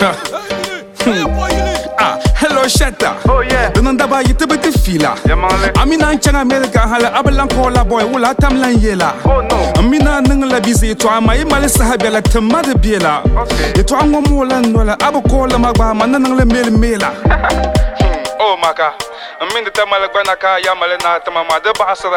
Hello Shatta. Oh yeah. Don't buy it to be fila. I mean, I'm Chang America, Hala Abalan Cola boy, will I tamlan yela. Oh no. I mean, I'm not busy to my Malisa Habela to Mother Biela. Okay. It was more than Abacola Magba, Manangle Mela. Oh Maka. I mean the Tamalagbanaka Yamalena Tamama, the Basara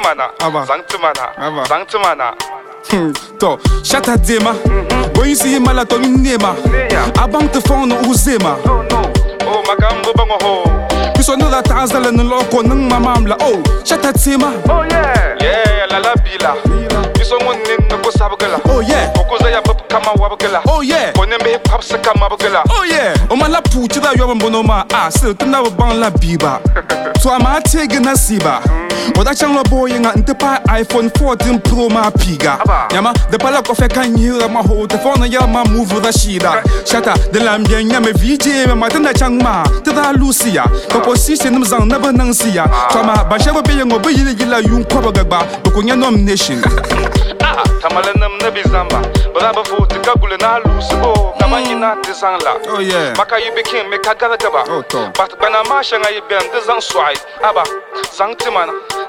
Zangtimana. To Shatta Dema. When you see Malaton Nema, Abang the phone Uzema. Oh no. Oh Magambo Bango. You know that Azal and the local Namamla. Oh, Shatta Dema. Oh yeah. Yeah, La Bila. You saw one in the Bosabagala. Oh yeah. Because I have come out Wabagala. Oh yeah. When they make pops a come Abagala. Oh yeah. Oh my la pucha, you have Bonoma. Ah, still to never ban la biba. So I'm taking a siba. But that channel boy in the iPhone 14 Pro ma piga. Yama, the palak of a can you my whole the phone yama move with a shida. Shatta, the lambian yama VJ, Matana Changma, Tada Lucia, composition of never Nansia. Tama, Bashava being obeying you Kobagaba, Bukunya nomination. Tamalanam Nebizamba, but I'm a fool to Kabulana Lucibo, Kamayina Desangla. Oh yeah. Maka you became Mekagaba. Oh, Tom. But Banamasha, I been the Zanswai. Abba, Zangtima.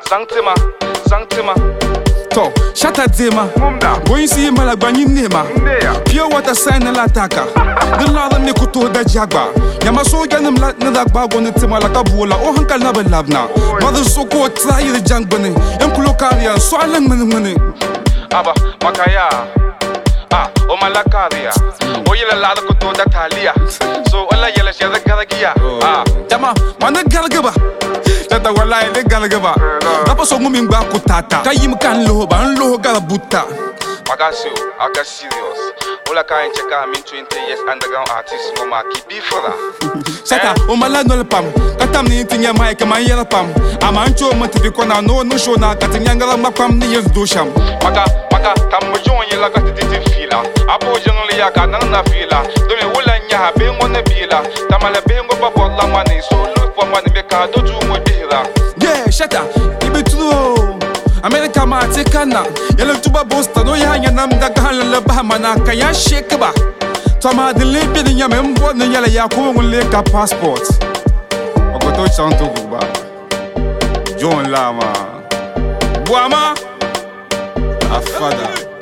To Shatta Dema. When you see Malagani Nema, pure water sign a lataka. The Lala Nikuto da Jagba. Yamaso Ganam Latna Babon Timalakabola or Hanka Labna. Mother so called try the junk bunny, and Kulokaria, so I learn money. Abba, Makaya. O Malakaria. O Yella Ladakoto da Talia. So all I yell is Galagia. Tama, Mana Galagaba. That I will lie, the Galagaba. That was a woman back with Tata. Kayim can low, and low Galabuta. Magasio, I got serious. All I can check out 20 years underground artist for my keep for that. Shatta, O Malano Pam, Katam Nitin Yamaka, my yellow pam. I'm Ancho Montificona, no show now, cutting younger Mapam years Dusham. Maka, Tamajon, you like a fila. Apo generally, I got none of fila. Don't you will and ya being on the villa. Tamala being about la money, so look for money make a do more. Yeah, Shatta, you be true. America Matikana, Yellow Tuba Boston, no Yanam Dagan Bahamana, Kaya Shakeba. Tama the Libyan in Yamam, born the Yellow Yaku will lick a passport. I got to sound to Guba. John Lama. Guama, a father.